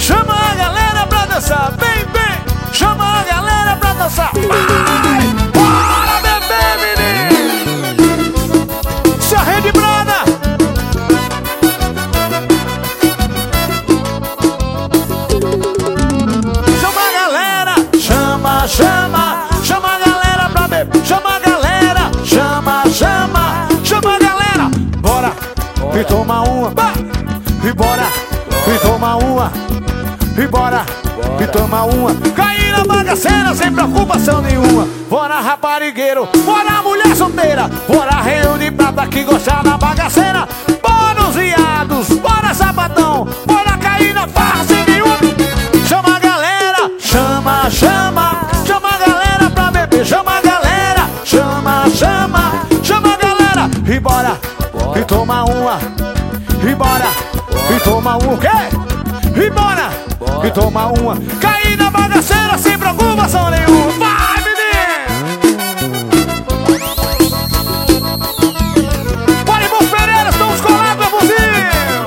chama a galera pra dançar. Vem, vem, chama a galera pra dançar. Vai, bora beber, menino. Sua rede brada. Chama a galera, chama, chama, chama a galera pra beber. Chama a galera, chama, chama, chama a galera. Bora, e toma uma, e bora, e toma uma, e bora, e toma uma. Cair na bagaceira sem preocupação nenhuma. Bora raparigueiro, bora mulher solteira, bora reino de prata que gosta da bagaceira. Bora os viados, bora sapatão, bora cair na farra sem nenhuma. Chama a galera, chama, chama, chama a galera pra beber. Chama a galera, chama, chama, chama a galera. E bora, e toma uma, e bora, e toma uma. O quê? E bora, e toma uma. Cair na bagaceira sem preocupação nenhuma. Vai, menino! Bora, irmãos Pereira, estamos colados, irmãozinho.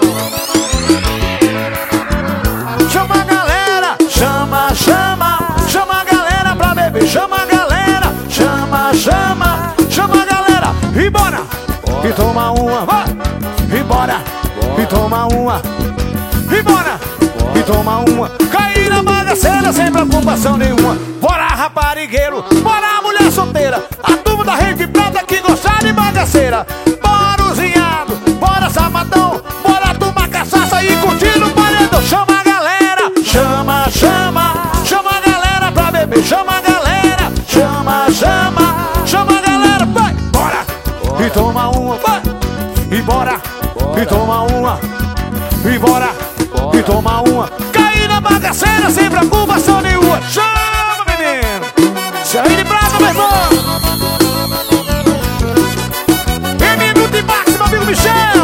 Chama a galera, chama, chama, chama a galera pra beber. Chama a galera, chama, chama, chama a galera. E bora, e toma uma, vai. E bora, e toma uma, e bora, e toma uma. Cair na bagaceira sem preocupação nenhuma. Bora raparigueiro, bora mulher solteira, a turma da rede prata que gostar de bagaceira. Bora os viados, bora sapatão, bora tomar cachaça e curtir no paredão. Chama a galera, chama, chama, chama a galera pra beber. Chama a galera, chama, chama, chama a galera. Vai, bora, e toma uma, vai. E bora, e toma uma, e bora, e toma uma. Cair na bagaceira sem preocupação nenhuma. Chama, menino. Sair de brasa, meu irmão. Em minuto e máximo, amigo Michel.